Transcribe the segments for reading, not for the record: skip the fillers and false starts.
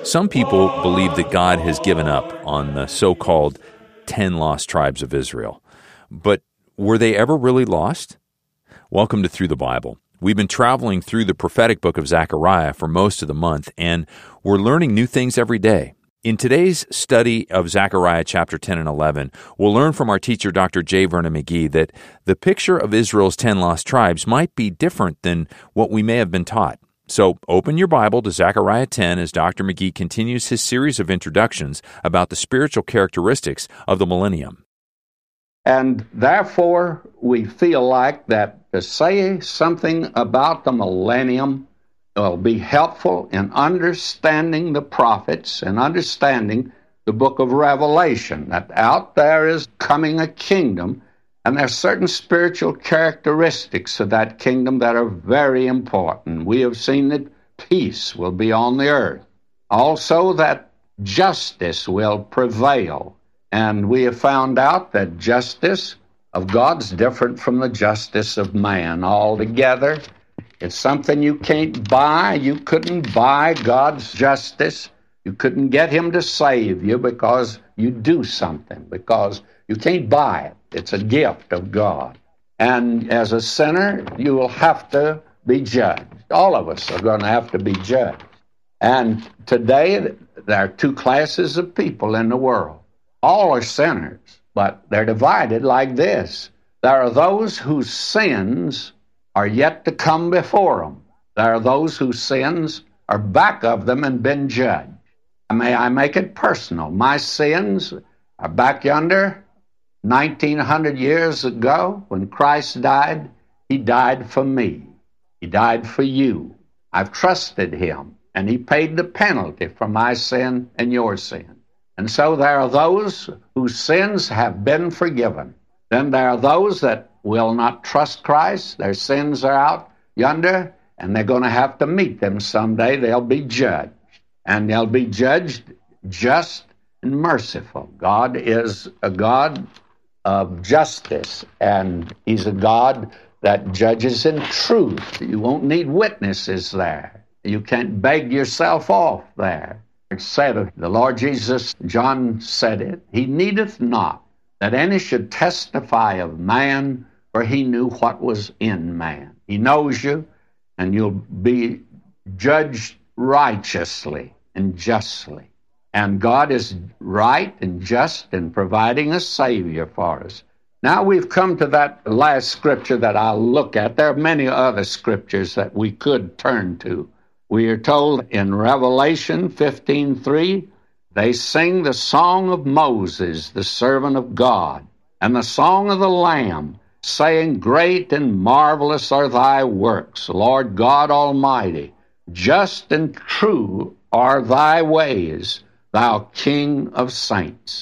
Some people believe that God has given up on the so-called 10 lost tribes of Israel. But were they ever really lost? Welcome to Through the Bible. We've been traveling through the prophetic book of Zechariah for most of the month, and we're learning new things every day. In today's study of Zechariah chapter 10 and 11, we'll learn from our teacher, Dr. J. Vernon McGee, that the picture of Israel's 10 lost tribes might be different than what we may have been taught. So open your Bible to Zechariah 10 as Dr. McGee continues his series of introductions about the spiritual characteristics of the millennium. And therefore, we feel like that to say something about the millennium will be helpful in understanding the prophets and understanding the book of Revelation, that out there is coming a kingdom, and there are certain spiritual characteristics of that kingdom that are very important. We have seen that peace will be on the earth. Also that justice will prevail. And we have found out that justice of God's different from the justice of man altogether. It's something you can't buy. You couldn't buy God's justice. You couldn't get him to save you because you do something, because you can't buy it. It's a gift of God. And as a sinner, you will have to be judged. All of us are going to have to be judged. And today, there are two classes of people in the world. All are sinners, but they're divided like this. There are those whose sins are yet to come before them. There are those whose sins are back of them and been judged. May I make it personal? My sins are back yonder. 1900 years ago, when Christ died, he died for me. He died for you. I've trusted him, and he paid the penalty for my sin and your sin. And so there are those whose sins have been forgiven. Then there are those that will not trust Christ. Their sins are out yonder, and they're going to have to meet them someday. They'll be judged, and they'll be judged just and merciful. God is a God of justice, and he's a God that judges in truth. You won't need witnesses there. You can't beg yourself off there. It said of the Lord Jesus, John said it, he needeth not that any should testify of man, for he knew what was in man. He knows you, and you'll be judged righteously and justly. And God is right and just in providing a Savior for us. Now we've come to that last scripture that I'll look at. There are many other scriptures that we could turn to. We are told in Revelation 15:3, they sing the song of Moses, the servant of God, and the song of the Lamb, saying, great and marvelous are thy works, Lord God Almighty. Just and true are thy ways, thou King of saints.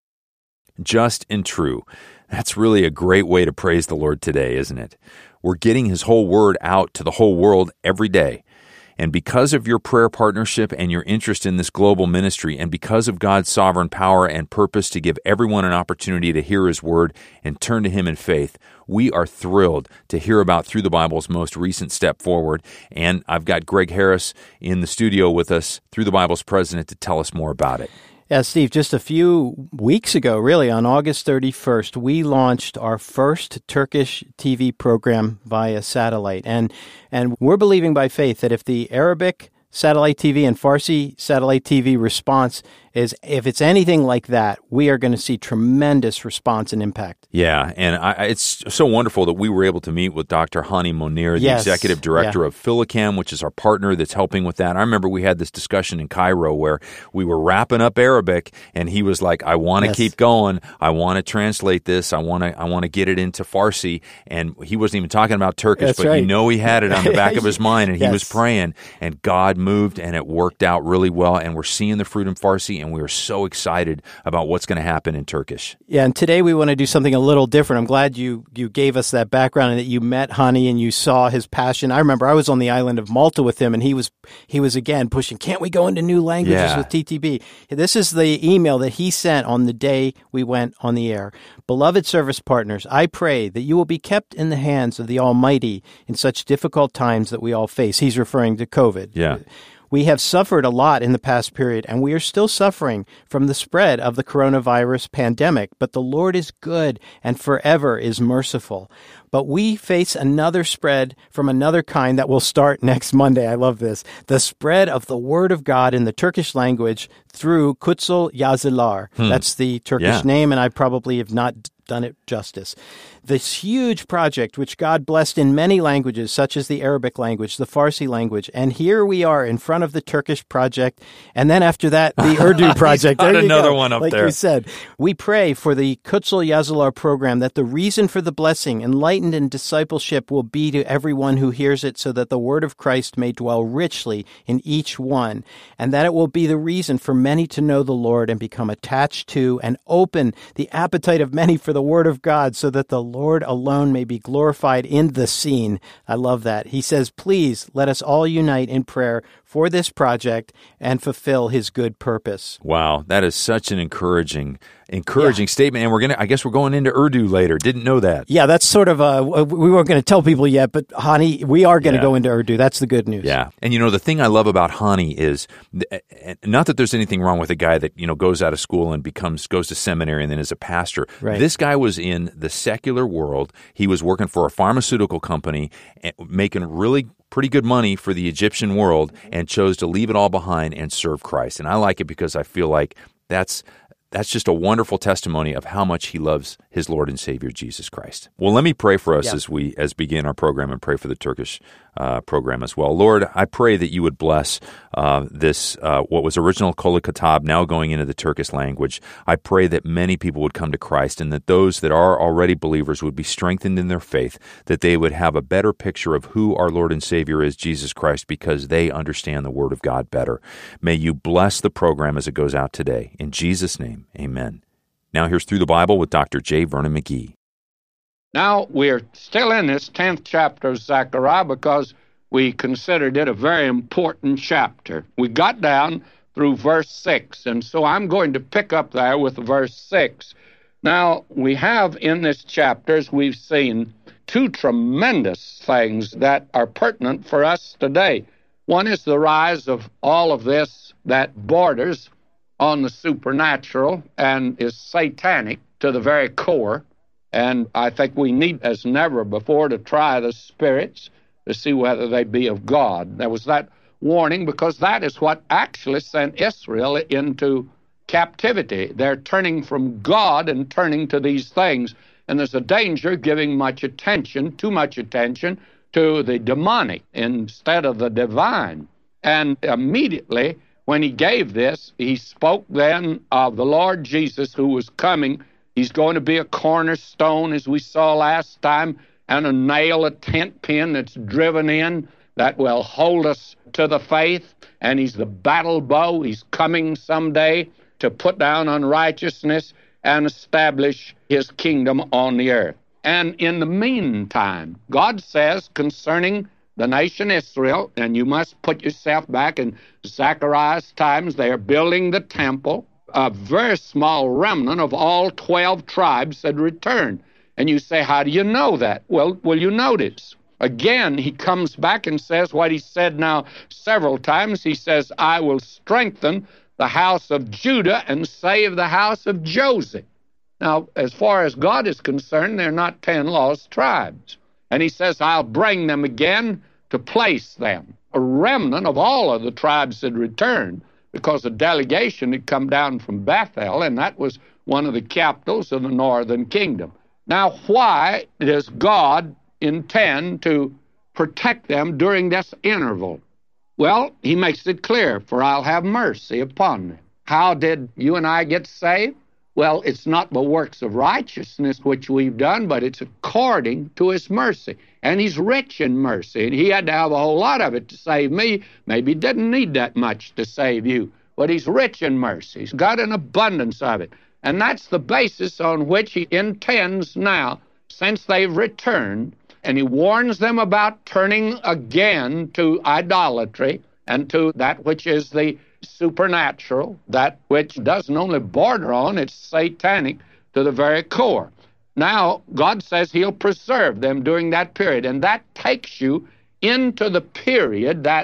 Just and true. That's really a great way to praise the Lord today, isn't it? We're getting his whole word out to the whole world every day. And because of your prayer partnership and your interest in this global ministry, and because of God's sovereign power and purpose to give everyone an opportunity to hear his word and turn to him in faith, we are thrilled to hear about Through the Bible's most recent step forward. And I've got Greg Harris in the studio with us, Through the Bible's president, to tell us more about it. Yeah, Steve, just a few weeks ago, really, on August 31st, we launched our first Turkish TV program via satellite. And we're believing by faith that if the Arabic satellite TV and Farsi satellite TV response is, if it's anything like that, we are going to see tremendous response and impact. Yeah, and it's so wonderful that we were able to meet with Dr. Hani Monir, the executive director of Philicam, which is our partner that's helping with that. I remember we had this discussion in Cairo where we were wrapping up Arabic, and he was like, I want to keep going. I want to translate this. I want to get it into Farsi. And he wasn't even talking about Turkish, that's but right. you know he had it on the back of his mind, and he was praying, and God moved, and it worked out really well, and we're seeing the fruit in Farsi, and we are so excited about what's going to happen in Turkish. Yeah, and today we want to do something a little different. I'm glad you gave us that background and that you met Hani and you saw his passion. I remember I was on the island of Malta with him, and he was again pushing, can't we go into new languages with TTB? This is the email that he sent on the day we went on the air. Beloved service partners, I pray that you will be kept in the hands of the Almighty in such difficult times that we all face. He's referring to COVID. Yeah. We have suffered a lot in the past period, and we are still suffering from the spread of the coronavirus pandemic, but the Lord is good and forever is merciful. But we face another spread from another kind that will start next Monday. I love this. The spread of the Word of God in the Turkish language through Kutsal Yazılar. That's the Turkish name, and I probably have not done it justice. This huge project, which God blessed in many languages, such as the Arabic language, the Farsi language, and here we are in front of the Turkish project, and then after that, the Urdu project. There another one up like there. you said. We pray for the Kutsal Yazılar program that the reason for the blessing, enlightened and discipleship will be to everyone who hears it, so that the word of Christ may dwell richly in each one, and that it will be the reason for many to know the Lord and become attached to and open the appetite of many for the word of God, so that the Lord alone may be glorified in the scene. I love that. He says, please let us all unite in prayer for this project and fulfill his good purpose. Wow, that is such an encouraging statement. And I guess we're going into Urdu later. Didn't know that. Yeah, that's sort of we weren't going to tell people yet, but Hani, we are going to go into Urdu. That's the good news. Yeah. And the thing I love about Hani is, not that there's anything wrong with a guy that, goes out of school and goes to seminary and then is a pastor. Right. This guy was in the secular world. He was working for a pharmaceutical company, making really pretty good money for the Egyptian world, and chose to leave it all behind and serve Christ. And I like it because I feel like that's just a wonderful testimony of how much he loves his Lord and Savior, Jesus Christ. Well, let me pray for us as we begin our program, and pray for the Turkish program as well. Lord, I pray that you would bless this, what was original Kol Kitab, now going into the Turkish language. I pray that many people would come to Christ, and that those that are already believers would be strengthened in their faith, that they would have a better picture of who our Lord and Savior is, Jesus Christ, because they understand the Word of God better. May you bless the program as it goes out today. In Jesus' name, amen. Now here's Through the Bible with Dr. J. Vernon McGee. Now, we're still in this 10th chapter of Zechariah because we considered it a very important chapter. We got down through verse 6, and so I'm going to pick up there with verse 6. Now, we have in this chapter, as we've seen, two tremendous things that are pertinent for us today. One is the rise of all of this that borders on the supernatural and is satanic to the very core. And I think we need, as never before, to try the spirits to see whether they be of God. There was that warning because that is what actually sent Israel into captivity. They're turning from God and turning to these things. And there's a danger giving too much attention to the demonic instead of the divine. And immediately when he gave this, he spoke then of the Lord Jesus who was coming. He's going to be a cornerstone, as we saw last time, and a nail, a tent pin that's driven in that will hold us to the faith. And he's the battle bow. He's coming someday to put down unrighteousness and establish his kingdom on the earth. And in the meantime, God says concerning the nation Israel, and you must put yourself back in Zechariah's times, they are building the temple. A very small remnant of all 12 tribes had returned. And you say, how do you know that? Well, will you notice? Again, he comes back and says what he said now several times. He says, I will strengthen the house of Judah and save the house of Joseph. Now, as far as God is concerned, they're not 10 lost tribes. And he says, I'll bring them again to place them. A remnant of all of the tribes had returned, because a delegation had come down from Bethel, and that was one of the capitals of the northern kingdom. Now, why does God intend to protect them during this interval? Well, he makes it clear, for I'll have mercy upon them. How did you and I get saved? Well, it's not the works of righteousness which we've done, but it's according to his mercy. And he's rich in mercy, and he had to have a whole lot of it to save me. Maybe he didn't need that much to save you, but he's rich in mercy. He's got an abundance of it. And that's the basis on which he intends now, since they've returned, and he warns them about turning again to idolatry and to that which is the supernatural, that which doesn't only border on, it's satanic to the very core. Now, God says he'll preserve them during that period, and that takes you into the period that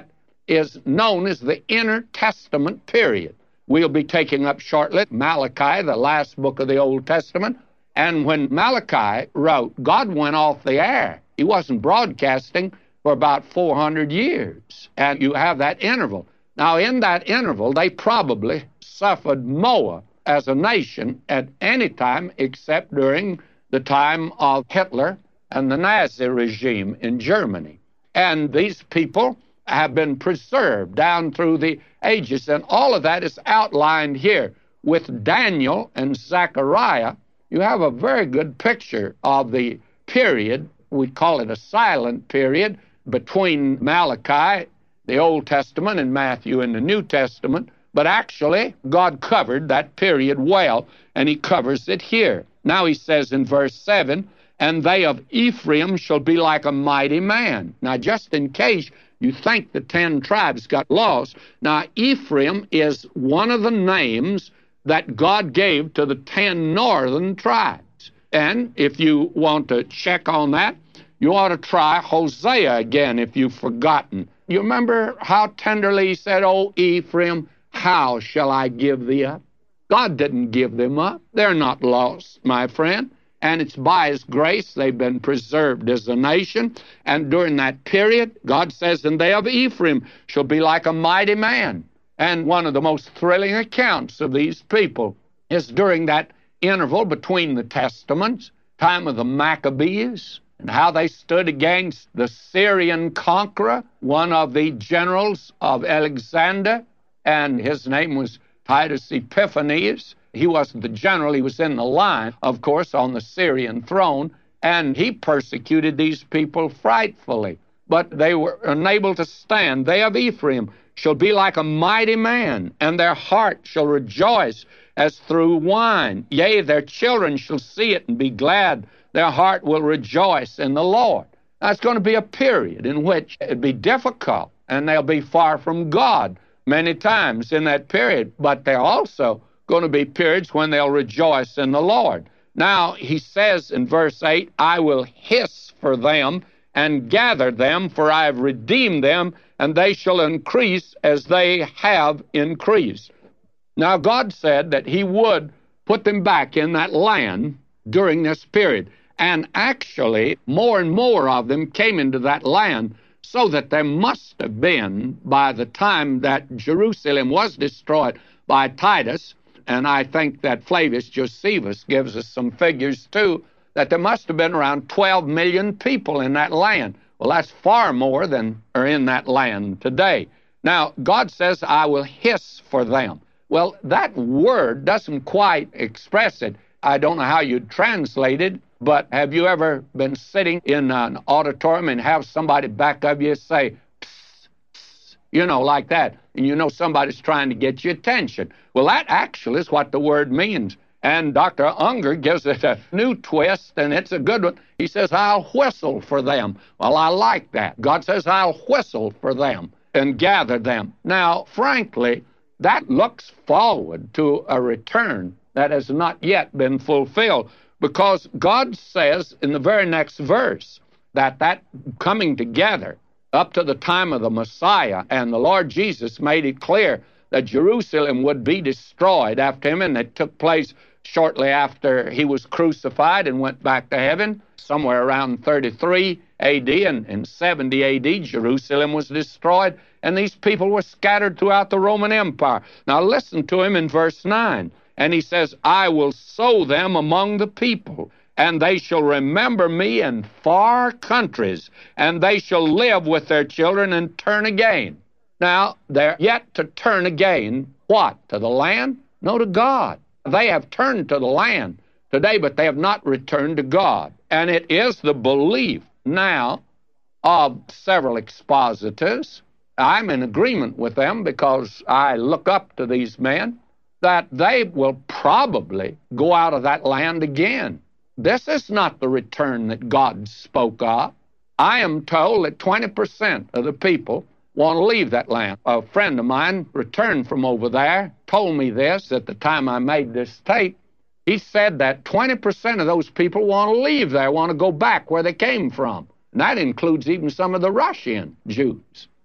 is known as the Intertestament period. We'll be taking up shortly Malachi, the last book of the Old Testament. And when Malachi wrote, God went off the air. He wasn't broadcasting for about 400 years. And you have that interval. Now, in that interval, they probably suffered more as a nation at any time except during the time of Hitler and the Nazi regime in Germany. And these people have been preserved down through the ages. And all of that is outlined here. With Daniel and Zechariah, you have a very good picture of the period, we call it a silent period, between Malachi, the Old Testament, and Matthew in the New Testament. But actually, God covered that period well, and he covers it here. Now he says in verse 7, and they of Ephraim shall be like a mighty man. Now, just in case you think the 10 tribes got lost, now Ephraim is one of the names that God gave to the 10 northern tribes. And if you want to check on that, you ought to try Hosea again if you've forgotten. You remember how tenderly he said, O Ephraim, how shall I give thee up? God didn't give them up. They're not lost, my friend. And it's by his grace they've been preserved as a nation. And during that period, God says, and they of Ephraim shall be like a mighty man. And one of the most thrilling accounts of these people is during that interval between the Testaments, time of the Maccabees, and how they stood against the Syrian conqueror, one of the generals of Alexander, and his name was Titus Epiphanes. He wasn't the general, he was in the line, of course, on the Syrian throne, and he persecuted these people frightfully. But they were unable to stand. They of Ephraim shall be like a mighty man, and their heart shall rejoice as through wine. Yea, their children shall see it and be glad. Their heart will rejoice in the Lord. Now, it's going to be a period in which it'll be difficult, and they'll be far from God many times in that period. But they're also going to be periods when they'll rejoice in the Lord. Now, he says in verse 8, I will hiss for them and gather them, for I have redeemed them, and they shall increase as they have increased. Now, God said that he would put them back in that land during this period. And actually, more and more of them came into that land, so that there must have been, by the time that Jerusalem was destroyed by Titus, and I think that Flavius Josephus gives us some figures too, that there must have been around 12 million people in that land. Well, that's far more than are in that land today. Now, God says, I will hiss for them. Well, that word doesn't quite express it. I don't know how you'd translate it, but have you ever been sitting in an auditorium and have somebody back of you say, psst, psst, you know, like that, and you know somebody's trying to get your attention? Well, that actually is what the word means. And Dr. Unger gives it a new twist, and it's a good one. He says, I'll whistle for them. Well, I like that. God says, I'll whistle for them and gather them. Now, frankly, that looks forward to a return that has not yet been fulfilled, because God says in the very next verse that coming together up to the time of the Messiah, and the Lord Jesus made it clear that Jerusalem would be destroyed after him, and it took place shortly after he was crucified and went back to heaven, somewhere around 33 A.D. and in 70 A.D., Jerusalem was destroyed, and these people were scattered throughout the Roman Empire. Now listen to him in verse 9. And he says, I will sow them among the people, and they shall remember me in far countries, and they shall live with their children and turn again. Now, they're yet to turn again. What? To the land? No, to God. They have turned to the land today, but they have not returned to God. And it is the belief now of several expositors. I'm in agreement with them because I look up to these men, that they will probably go out of that land again. This is not the return that God spoke of. I am told that 20% of the people want to leave that land. A friend of mine returned from over there, told me this at the time I made this tape. He said that 20% of those people want to leave there, want to go back where they came from. And that includes even some of the Russian Jews.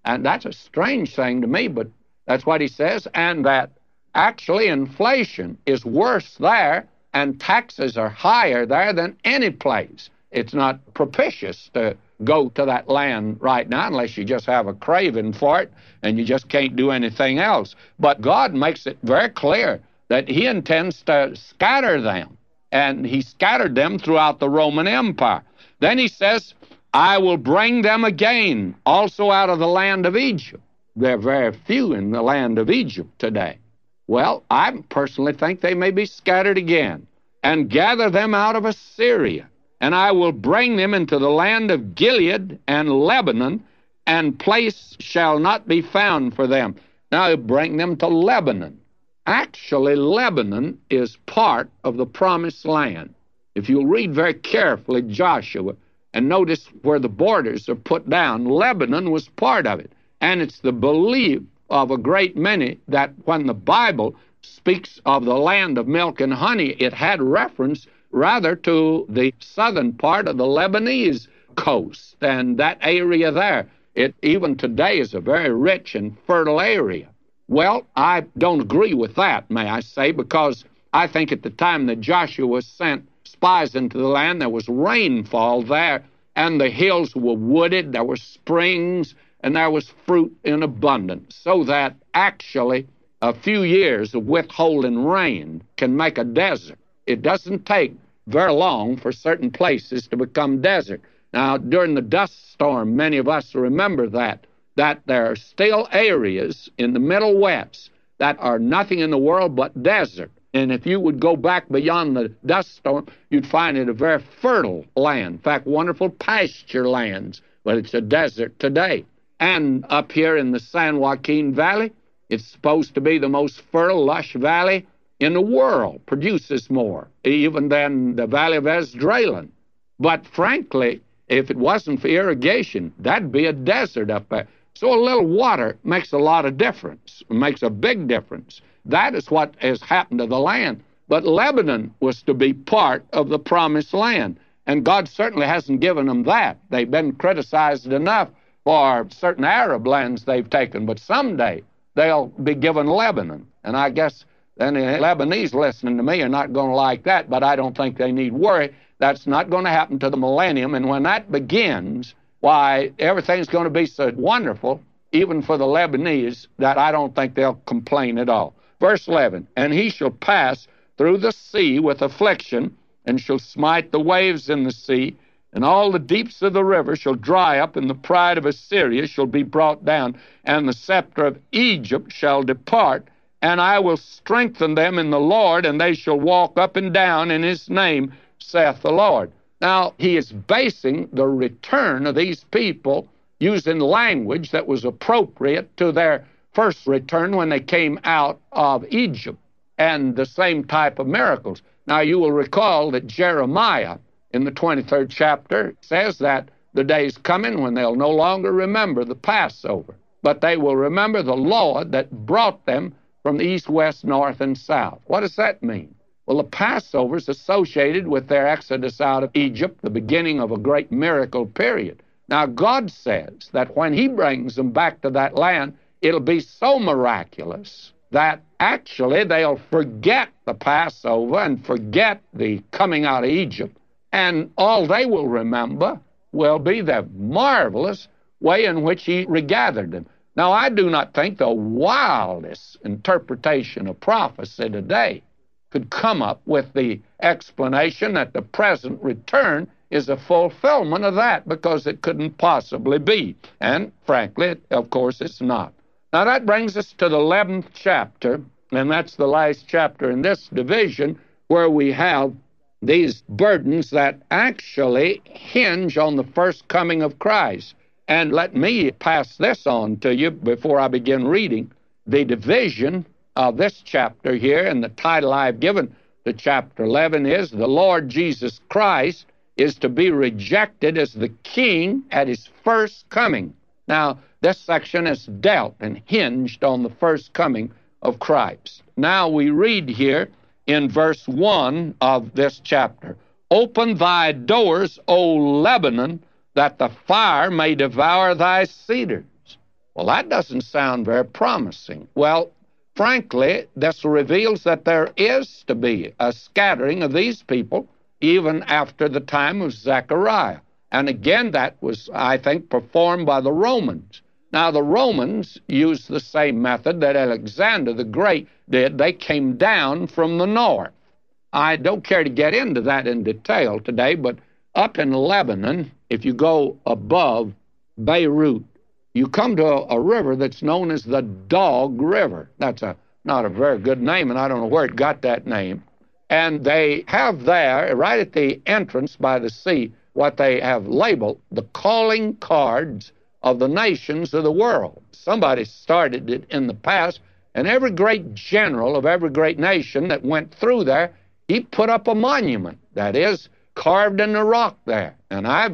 And that's a strange thing to me, but that's what he says, and that actually inflation is worse there and taxes are higher there than any place. It's not propitious to go to that land right now unless you just have a craving for it and you just can't do anything else. But God makes it very clear that he intends to scatter them, and he scattered them throughout the Roman Empire. Then he says, I will bring them again also out of the land of Egypt. There are very few in the land of Egypt today. Well, I personally think they may be scattered again, and gather them out of Assyria. And I will bring them into the land of Gilead and Lebanon, and place shall not be found for them. Now I'll bring them to Lebanon. Actually, Lebanon is part of the promised land. If you'll read very carefully Joshua and notice where the borders are put down, Lebanon was part of it. And it's the belief of a great many that when the Bible speaks of the land of milk and honey, it had reference rather to the southern part of the Lebanese coast and that area there. It even today is a very rich and fertile area. Well, I don't agree with that, may I say, because I think at the time that Joshua sent spies into the land, there was rainfall there, and the hills were wooded, there were springs, and there was fruit in abundance, so that actually a few years of withholding rain can make a desert. It doesn't take very long for certain places to become desert. Now, during the dust storm, many of us remember that there are still areas in the Middle West that are nothing in the world but desert. And if you would go back beyond the dust storm, you'd find it a very fertile land. In fact, wonderful pasture lands, but it's a desert today. And up here in the San Joaquin Valley, it's supposed to be the most fertile, lush valley in the world, produces more, even than the Valley of Esdraelon. But frankly, if it wasn't for irrigation, that'd be a desert up there. So a little water makes a lot of difference, makes a big difference. That is what has happened to the land. But Lebanon was to be part of the promised land, and God certainly hasn't given them that. They've been criticized enough for certain Arab lands they've taken, but someday they'll be given Lebanon. And I guess then the Lebanese listening to me are not going to like that, but I don't think they need worry. That's not going to happen to the millennium, and when that begins, why, everything's going to be so wonderful, even for the Lebanese, that I don't think they'll complain at all. Verse 11, and he shall pass through the sea with affliction, and shall smite the waves in the sea, and all the deeps of the river shall dry up, and the pride of Assyria shall be brought down, and the scepter of Egypt shall depart, and I will strengthen them in the Lord, and they shall walk up and down in his name, saith the Lord. Now, he is basing the return of these people using language that was appropriate to their first return when they came out of Egypt, and the same type of miracles. Now, you will recall that Jeremiah, in the 23rd chapter, says that the day's coming when they'll no longer remember the Passover, but they will remember the Lord that brought them from the east, west, north, and south. What does that mean? Well, the Passover is associated with their exodus out of Egypt, the beginning of a great miracle period. Now, God says that when he brings them back to that land, it'll be so miraculous that actually they'll forget the Passover and forget the coming out of Egypt, and all they will remember will be the marvelous way in which he regathered them. Now, I do not think the wildest interpretation of prophecy today could come up with the explanation that the present return is a fulfillment of that, because it couldn't possibly be. And frankly, of course, it's not. Now that brings us to the 11th chapter, and that's the last chapter in this division, where we have these burdens that actually hinge on the first coming of Christ. And let me pass this on to you before I begin reading. The division of this chapter here, and the title I've given to chapter 11 is, the Lord Jesus Christ is to be rejected as the King at his first coming. Now, this section is dealt and hinged on the first coming of Christ. Now we read here in verse 1 of this chapter, open thy doors, O Lebanon, that the fire may devour thy cedars. Well, that doesn't sound very promising. Well, frankly, this reveals that there is to be a scattering of these people even after the time of Zechariah. And again, that was, I think, performed by the Romans. Now, the Romans used the same method that Alexander the Great did. They came down from the north. I don't care to get into that in detail today, but up in Lebanon, if you go above Beirut, you come to a river that's known as the Dog River. That's not a very good name, and I don't know where it got that name. And they have there, right at the entrance by the sea, what they have labeled the calling cards of the nations of the world. Somebody started it in the past, and every great general of every great nation that went through there, he put up a monument, that is, carved in the rock there. And I've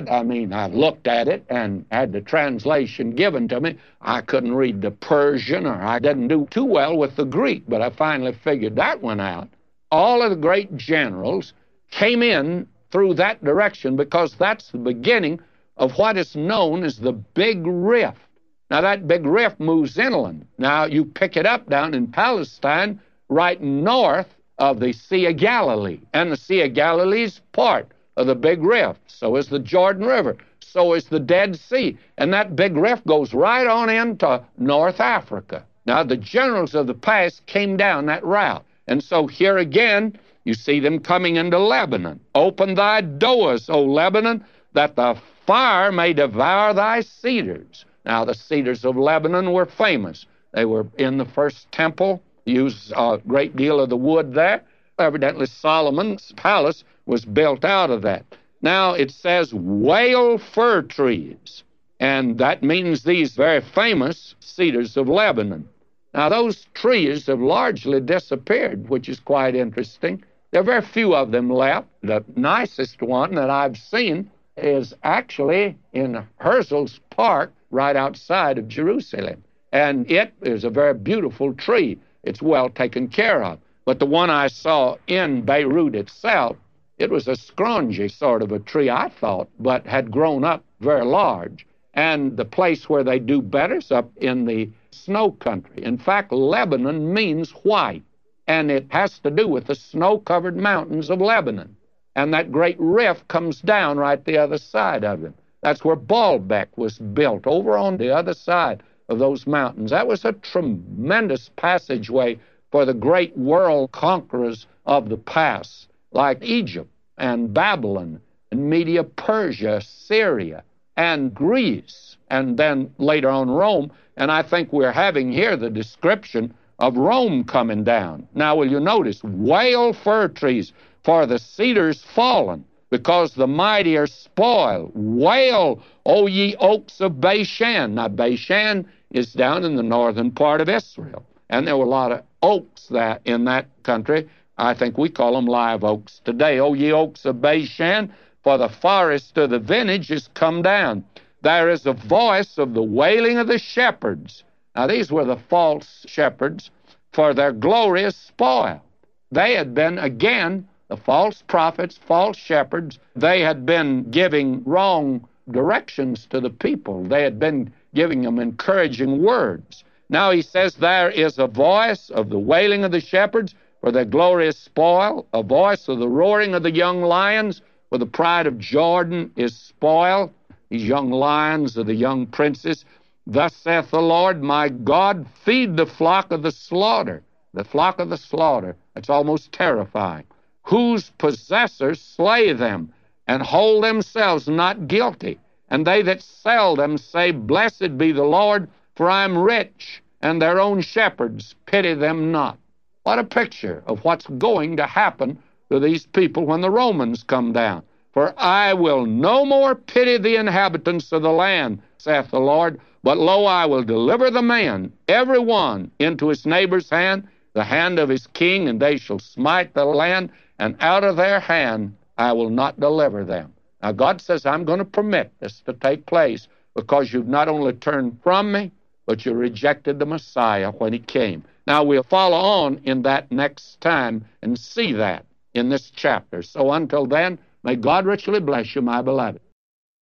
looked at it and had the translation given to me. I couldn't read the Persian, or I didn't do too well with the Greek, but I finally figured that one out. All of the great generals came in through that direction because that's the beginning of what is known as the Big Rift. Now, that Big Rift moves inland. Now, you pick it up down in Palestine, right north of the Sea of Galilee. And the Sea of Galilee is part of the Big Rift. So is the Jordan River. So is the Dead Sea. And that Big Rift goes right on into North Africa. Now, the generals of the past came down that route. And so here again, you see them coming into Lebanon. Open thy doors, O Lebanon, that the fire may devour thy cedars. Now, the cedars of Lebanon were famous. They were in the first temple, used a great deal of the wood there. Evidently, Solomon's palace was built out of that. Now, it says whale fir trees, and that means these very famous cedars of Lebanon. Now, those trees have largely disappeared, which is quite interesting. There are very few of them left. The nicest one that I've seen is actually in Herzl's Park, right outside of Jerusalem. And it is a very beautiful tree. It's well taken care of. But the one I saw in Beirut itself, it was a scroungy sort of a tree, I thought, but had grown up very large. And the place where they do better is up in the snow country. In fact, Lebanon means white, and it has to do with the snow-covered mountains of Lebanon. And that great rift comes down right the other side of it. That's where Baalbek was built, over on the other side of those mountains. That was a tremendous passageway for the great world conquerors of the past, like Egypt and Babylon and Media Persia, Syria and Greece, and then later on Rome. And I think we're having here the description of Rome coming down. Now, will you notice, whale fir trees, for the cedars fallen, because the mighty are spoiled. Wail, O ye oaks of Bashan. Now, Bashan is down in the northern part of Israel, and there were a lot of oaks in that country. I think we call them live oaks today. O ye oaks of Bashan, for the forest of the vintage is come down. There is a voice of the wailing of the shepherds. Now, these were the false shepherds, for their glory is spoiled. They had been, again, the false prophets, false shepherds. They had been giving wrong directions to the people. They had been giving them encouraging words. Now he says there is a voice of the wailing of the shepherds, for their glory is spoiled, a voice of the roaring of the young lions, for the pride of Jordan is spoiled. These young lions are the young princes. Thus saith the Lord my God, feed the flock of the slaughter. The flock of the slaughter. It's almost terrifying. Whose possessors slay them, and hold themselves not guilty. And they that sell them say, Blessed be the Lord, for I am rich, and their own shepherds pity them not. What a picture of what's going to happen to these people when the Romans come down. For I will no more pity the inhabitants of the land, saith the Lord, but lo, I will deliver the man, every one, into his neighbor's hand, the hand of his king, and they shall smite the land, and out of their hand I will not deliver them. Now, God says, I'm going to permit this to take place because you've not only turned from me, but you rejected the Messiah when he came. Now, we'll follow on in that next time and see that in this chapter. So until then, may God richly bless you, my beloved.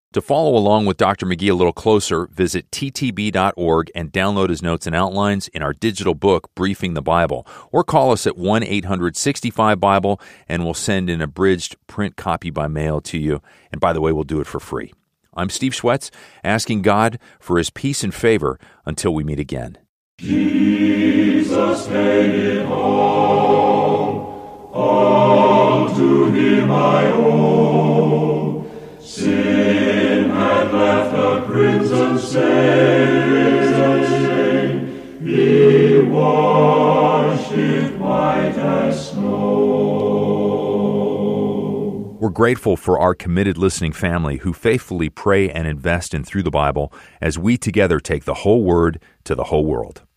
To follow along with Dr. McGee a little closer, visit ttb.org and download his notes and outlines in our digital book, Briefing the Bible, or call us at 1-800-65-BIBLE, and we'll send an abridged print copy by mail to you. And by the way, we'll do it for free. I'm Steve Schwetz, asking God for his peace and favor until we meet again. Jesus paid it all to him I owe. Sin had left a crimson stain, he washed it white as snow. We're grateful for our committed listening family who faithfully pray and invest in Through the Bible as we together take the whole Word to the whole world.